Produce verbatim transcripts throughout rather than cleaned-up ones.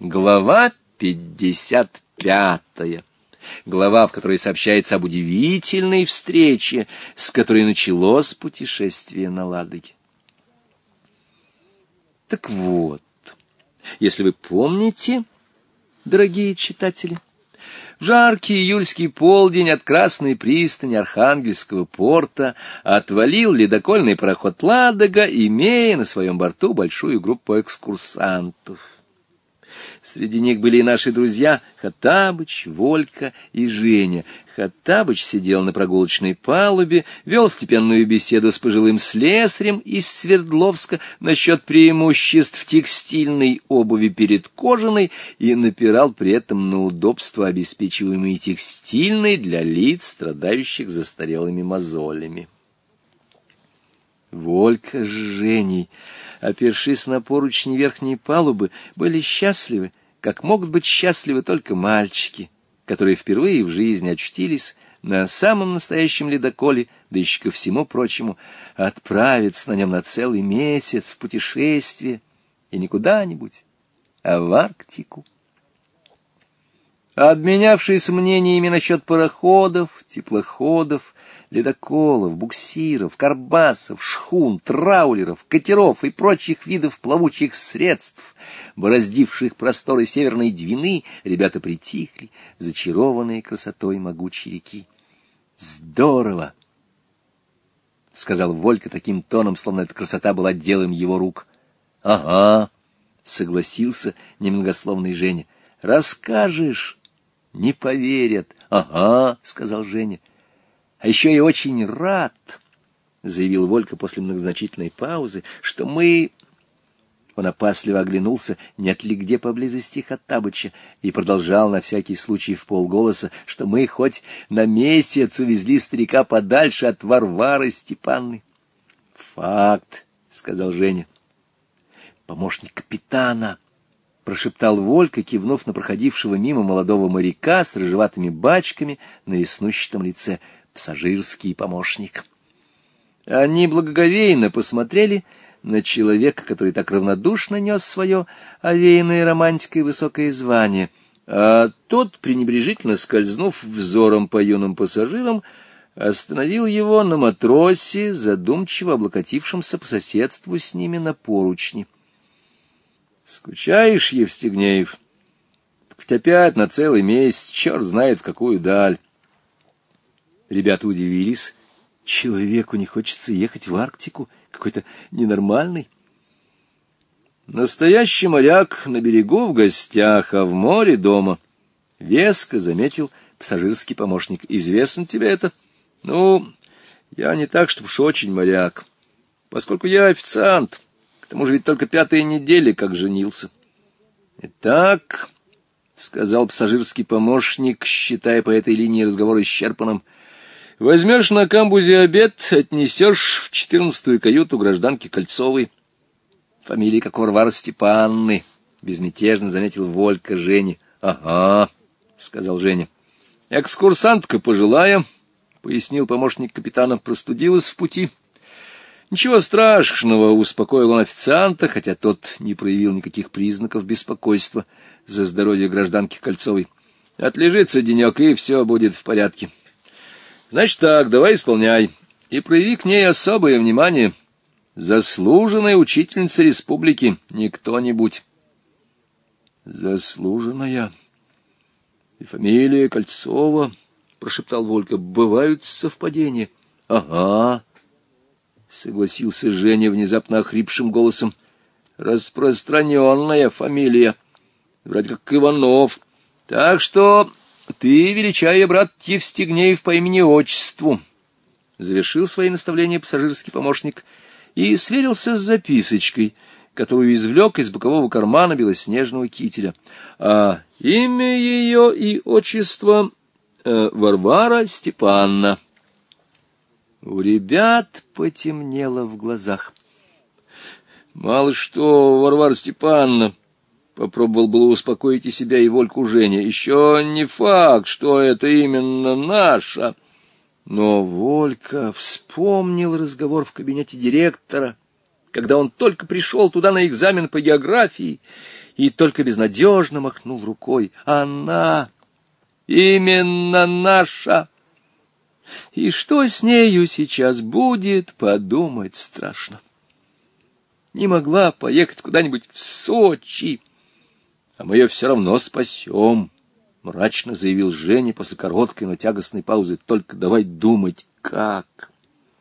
Глава пятьдесят пятая. Глава, в которой сообщается об удивительной встрече, с которой началось путешествие на Ладоге. Так вот, если вы помните, дорогие читатели, в жаркий июльский полдень от Красной пристани Архангельского порта отвалил ледокольный пароход «Ладога», имея на своем борту большую группу экскурсантов. Среди них были и наши друзья Хоттабыч, Волька и Женя. Хоттабыч сидел на прогулочной палубе, вел степенную беседу с пожилым слесарем из Свердловска насчет преимуществ текстильной обуви перед кожаной и напирал при этом на удобства, обеспечиваемые текстильной для лиц, страдающих застарелыми мозолями. Волька с Женей, опершись на поручни верхней палубы, были счастливы, как могут быть счастливы только мальчики, которые впервые в жизни очутились на самом настоящем ледоколе, да еще ко всему прочему отправиться на нем на целый месяц в путешествие, и не куда-нибудь, а в Арктику. Обменявшись мнениями насчет пароходов, теплоходов, ледоколов, буксиров, карбасов, шхун, траулеров, катеров и прочих видов плавучих средств, бороздивших просторы Северной Двины, ребята притихли, зачарованные красотой могучей реки. «Здорово!» — сказал Волька таким тоном, словно эта красота была делом его рук. «Ага!» — согласился немногословный Женя. «Расскажешь, не поверят». «Ага!» — сказал Женя. «А еще я очень рад», — заявил Волька после многозначительной паузы, — «что мы...» Он опасливо оглянулся, нет ли где поблизости Хоттабыча, и продолжал на всякий случай вполголоса, что мы хоть на месяц увезли старика подальше от Варвары Степанны. «Факт», — сказал Женя. «Помощник капитана», — прошептал Волька, кивнув на проходившего мимо молодого моряка с рыжеватыми бачками на веснущатом лице. «Пассажирский помощник». Они благоговейно посмотрели на человека, который так равнодушно нес свое овеянное романтикой высокое звание, а тот, пренебрежительно скользнув взором по юным пассажирам, остановил его на матросе, задумчиво облокотившемся по соседству с ними на поручни. «Скучаешь, Евстигнеев? Хоть опять на целый месяц, черт знает в какую даль». Ребята удивились. Человеку не хочется ехать в Арктику, какой-то ненормальный. «Настоящий моряк на берегу в гостях, а в море дома», — веско заметил пассажирский помощник. «Известно тебе это?» «Ну, я не так, чтобы уж очень моряк, поскольку я официант, к тому же ведь только пятая неделя, как женился». «Итак», — сказал пассажирский помощник, считая по этой линии разговор исчерпанным, — «возьмешь на камбузе обед, отнесешь в четырнадцатую каюту гражданки Кольцовой». «Фамилия как Варвара Степанны», — безмятежно заметил Волька Жене. «Ага», — сказал Женя. «Экскурсантка пожилая», — пояснил помощник капитана, — «простудилась в пути». «Ничего страшного», — успокоил он официанта, хотя тот не проявил никаких признаков беспокойства за здоровье гражданки Кольцовой. «Отлежится денек, и все будет в порядке». «Значит так, давай исполняй, и прояви к ней особое внимание. Заслуженная учительница республики, не кто-нибудь». «Заслуженная? И фамилия Кольцова», — прошептал Волька, — «бывают совпадения». «Ага», — согласился Женя внезапно охрипшим голосом, — «распространенная фамилия, вроде как Иванов. Так что... ты величай, брат, Евстигнеев по имени-отчеству», — завершил свои наставления пассажирский помощник и сверился с записочкой, которую извлек из бокового кармана белоснежного кителя. А имя ее и отчество э, Варвара Степанна. У ребят потемнело в глазах. «Мало что, Варвара Степанна», — попробовал было успокоить и себя, и Вольку Женя, — «еще не факт, что это именно наша». Но Волька вспомнил разговор в кабинете директора, когда он только пришел туда на экзамен по географии, и только безнадежно махнул рукой. Она, именно наша. И что с нею сейчас будет, подумать страшно. Не могла поехать куда-нибудь в Сочи, а мы ее все равно спасем, — мрачно заявил Женя после короткой, но тягостной паузы. Только давай думать, как.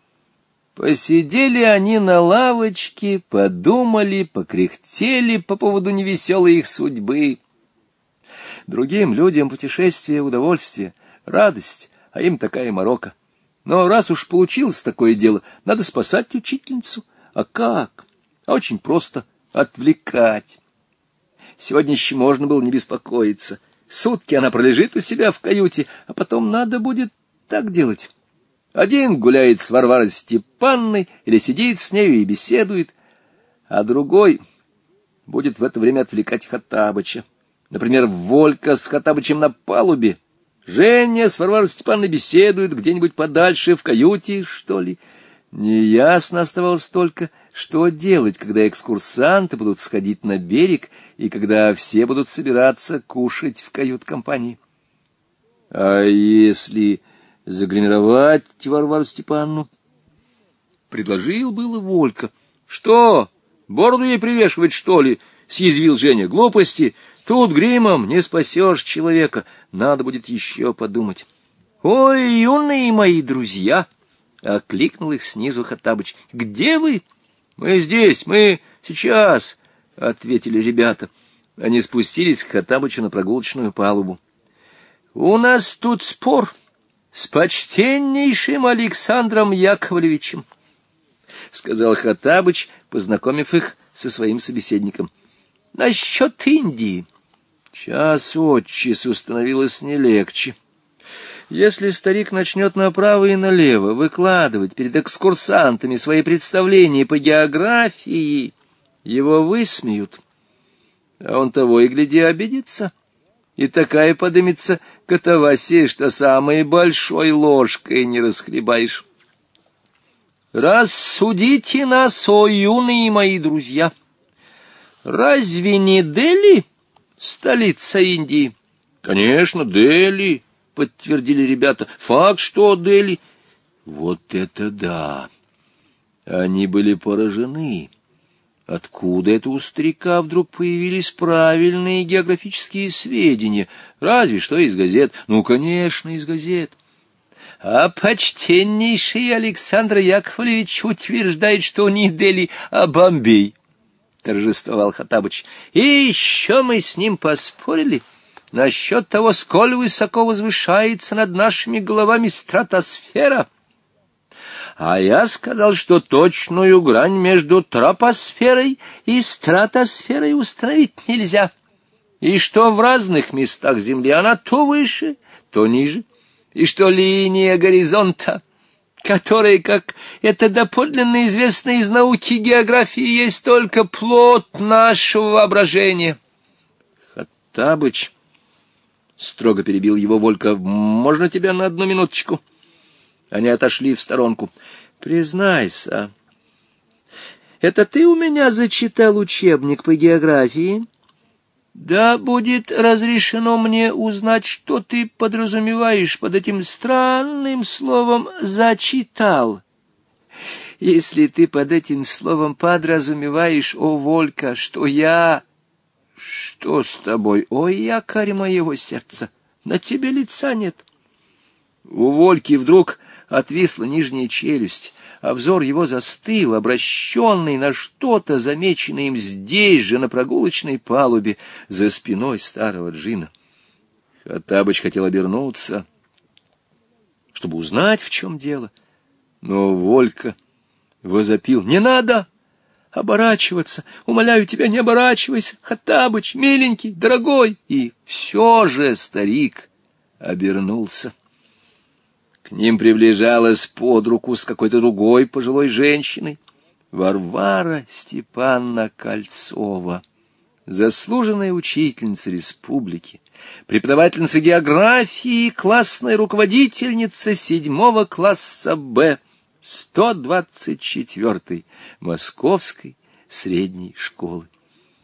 Посидели они на лавочке, подумали, покряхтели по поводу невеселой их судьбы. Другим людям путешествие — удовольствие, радость, а им такая морока. Но раз уж получилось такое дело, надо спасать учительницу. А как? А очень просто — отвлекать. Сегодня еще можно было не беспокоиться. Сутки она пролежит у себя в каюте, а потом надо будет так делать. Один гуляет с Варварой Степанной или сидит с нею и беседует, а другой будет в это время отвлекать Хоттабыча. Например, Волька с Хоттабычем на палубе, Женя с Варварой Степанной беседует где-нибудь подальше, в каюте, что ли. Неясно оставалось только, что делать, когда экскурсанты будут сходить на берег и когда все будут собираться кушать в кают-компании. А если загримировать Варвару Степанну? Предложил было Волька. — Что, бороду ей привешивать, что ли? — съязвил Женя. — Глупости. Тут гримом не спасешь человека. Надо будет еще подумать. — Ой, юные мои друзья! — окликнул их снизу Хоттабыч. — Где вы? — Мы здесь, мы сейчас, — ответили ребята. Они спустились к Хоттабычу на прогулочную палубу. — У нас тут спор с почтеннейшим Александром Яковлевичем, — сказал Хоттабыч, познакомив их со своим собеседником. — Насчет Индии. Час от часу становилось не легче. Если старик начнет направо и налево выкладывать перед экскурсантами свои представления по географии, его высмеют, а он того и гляди обидится, и такая подымется катавасия, что самой большой ложкой не расхлебаешь. Рассудите нас, о юные мои друзья! Разве не Дели столица Индии? — Конечно, Дели, — подтвердили ребята. — Факт, что Дели. Вот это да! Они были поражены. Откуда это у старика вдруг появились правильные географические сведения? Разве что из газет. Ну, конечно, из газет. А почтеннейший Александр Яковлевич утверждает, что не Дели, а Бомбей, — торжествовал Хоттабыч. И еще мы с ним поспорили насчет того, сколь высоко возвышается над нашими головами стратосфера. А я сказал, что точную грань между тропосферой и стратосферой установить нельзя, и что в разных местах Земли она то выше, то ниже, и что линия горизонта, которая, как это доподлинно известно из науки географии, есть только плод нашего воображения. Хоттабыч, — строго перебил его Волька, — можно тебя на одну минуточку? Они отошли в сторонку. — Признайся, это ты у меня зачитал учебник по географии? — Да будет разрешено мне узнать, что ты подразумеваешь под этим странным словом «зачитал». Если ты под этим словом подразумеваешь, о, Волька, что я... Что с тобой? Ой, якорь моего сердца, на тебе лица нет. У Вольки вдруг отвисла нижняя челюсть, а взор его застыл, обращенный на что-то, замеченное им здесь же, на прогулочной палубе, за спиной старого джина. Хоттабыч хотел обернуться, чтобы узнать, в чем дело, но Волька возопил: — Не надо оборачиваться! Умоляю тебя, не оборачивайся! Хоттабыч, миленький, дорогой! И все же старик обернулся. К ним приближалась под руку с какой-то другой пожилой женщиной Варвара Степанна Кольцова, заслуженная учительница республики, преподавательница географии, классная руководительница седьмого класса Б сто двадцать четвёртой Московской средней школы.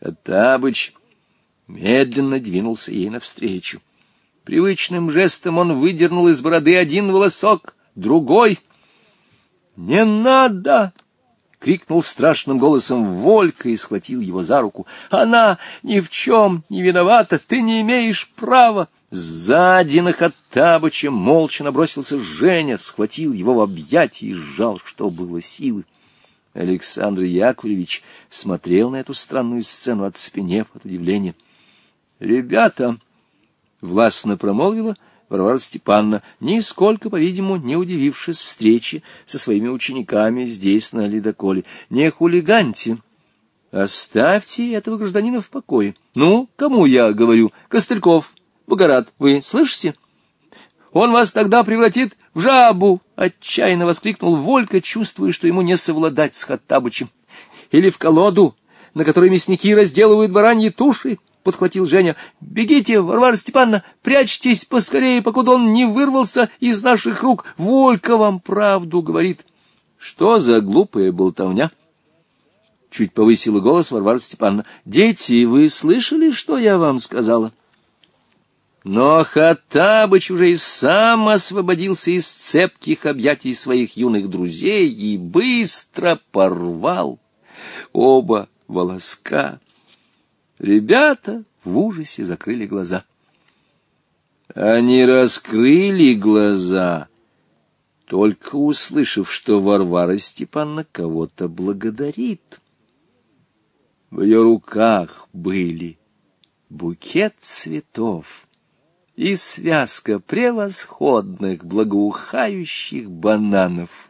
Хоттабыч медленно двинулся ей навстречу. Привычным жестом он выдернул из бороды один волосок, другой. «Не надо!» — крикнул страшным голосом Волька и схватил его за руку. «Она ни в чем не виновата, ты не имеешь права!» Сзади на Хоттабыча молча набросился Женя, схватил его в объятия и сжал, что было силы. Александр Яковлевич смотрел на эту странную сцену, оцепенев от удивления. «Ребята!» — властно промолвила Варвара Степановна, нисколько, по-видимому, не удивившись встрече со своими учениками здесь, на ледоколе. «Не хулиганьте! Оставьте этого гражданина в покое. Ну, кому я говорю? Костыльков, Богорат, вы слышите? Он вас тогда превратит в жабу!» — отчаянно воскликнул Волька, чувствуя, что ему не совладать с Хоттабычем. «Или в колоду, на которой мясники разделывают бараньи туши!» — подхватил Женя. «Бегите, Варвара Степановна, прячьтесь поскорее, покуда он не вырвался из наших рук. Волька вам правду говорит». «Что за глупая болтовня?» — чуть повысила голос Варвара Степановна. «Дети, вы слышали, что я вам сказала?» Но Хоттабыч уже и сам освободился из цепких объятий своих юных друзей и быстро порвал оба волоска. Ребята в ужасе закрыли глаза. Они раскрыли глаза, только услышав, что Варвара Степановна кого-то благодарит. В ее руках были букет цветов и связка превосходных благоухающих бананов.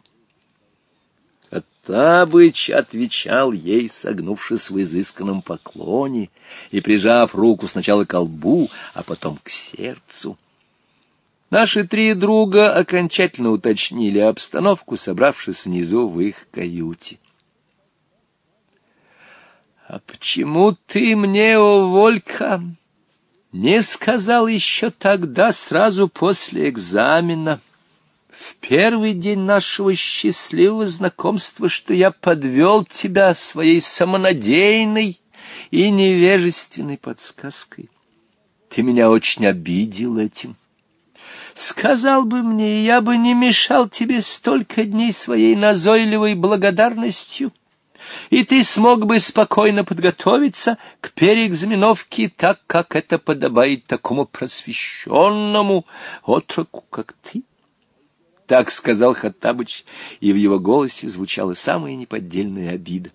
Хоттабыч отвечал ей, согнувшись в изысканном поклоне и прижав руку сначала к лбу, а потом к сердцу. Наши три друга окончательно уточнили обстановку, собравшись внизу в их каюте. — А почему ты мне, о Волька, не сказал еще тогда, сразу после экзамена, в первый день нашего счастливого знакомства, что я подвел тебя своей самонадеянной и невежественной подсказкой? Ты меня очень обидел этим. Сказал бы мне, и я бы не мешал тебе столько дней своей назойливой благодарностью, и ты смог бы спокойно подготовиться к переэкзаменовке так, как это подобает такому просвещенному отроку, как ты. Так сказал Хоттабыч, и в его голосе звучала самая неподдельная обида.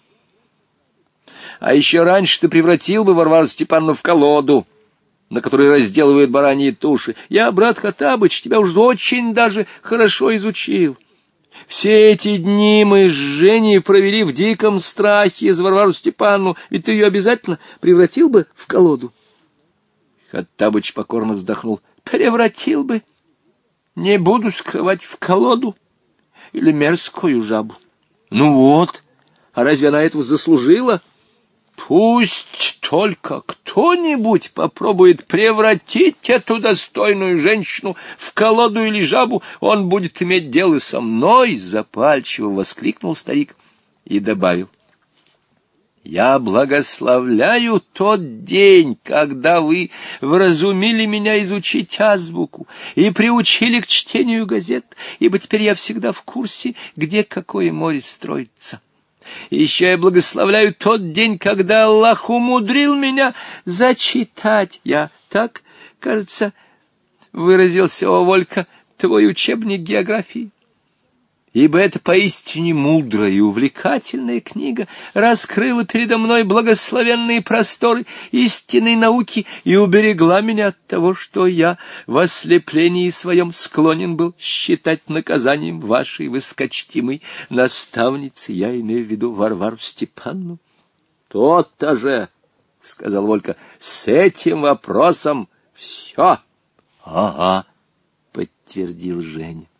А еще раньше ты превратил бы Варвару Степановну в колоду, на которой разделывают бараньи туши. Я, брат Хоттабыч, тебя уж очень даже хорошо изучил. Все эти дни мы с Женей провели в диком страхе за Варвару Степановну, ведь ты ее обязательно превратил бы в колоду. Хоттабыч покорно вздохнул. Превратил бы. Не буду скрывать, в колоду или мерзкую жабу. Ну вот, а разве она этого заслужила? Пусть только кто-нибудь попробует превратить эту достойную женщину в колоду или жабу, он будет иметь дело со мной, — запальчиво воскликнул старик и добавил. Я благословляю тот день, когда вы вразумили меня изучить азбуку и приучили к чтению газет, ибо теперь я всегда в курсе, где какое море строится. И еще я благословляю тот день, когда Аллах умудрил меня зачитать. Я так, кажется, выразился, о Волька, твой учебник географии. Ибо эта поистине мудрая и увлекательная книга раскрыла передо мной благословенные просторы истинной науки и уберегла меня от того, что я в ослеплении своем склонен был считать наказанием вашей высокочтимой наставницы, я имею в виду Варвару Степановну. — То-то же, — сказал Волька, — с этим вопросом все. — Ага, — подтвердил Женя.